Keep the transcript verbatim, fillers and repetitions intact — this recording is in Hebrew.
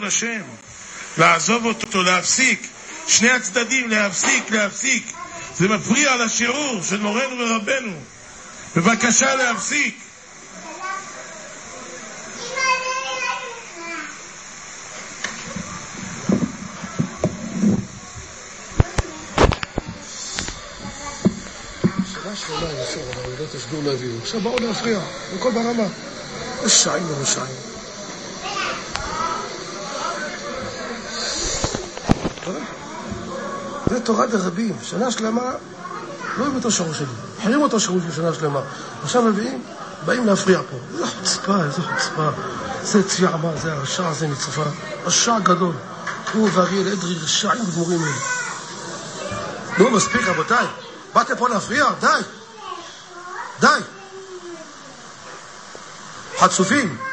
השם, לעזוב אותו, להפסיק, שני הצדדים, להפסיק, להפסיק. זה מפריע לשיעור של מורנו ורבנו. בבקשה להפסיק. שנה שלמה אני עושה, אבל אני יודעת השגור לא הביאו. עכשיו באו להפריע, בכל ברמה. רשעים ורשעים. זה תורת הרבים, שנה שלמה לא הביא אותו שרוש שלי, חיירים אותו שרוש בשנה שלמה. עכשיו מביאים, באים להפריע פה. איזה חוצפה, איזה חוצפה. זה צבי עמה, זה הרשע, זה מצפה. רשע גדול. הוא ואריאל אדרי רשעים גמורים אלה. נו, מספיק רבותיי. באתם פה להפריע? די. די. חצופים.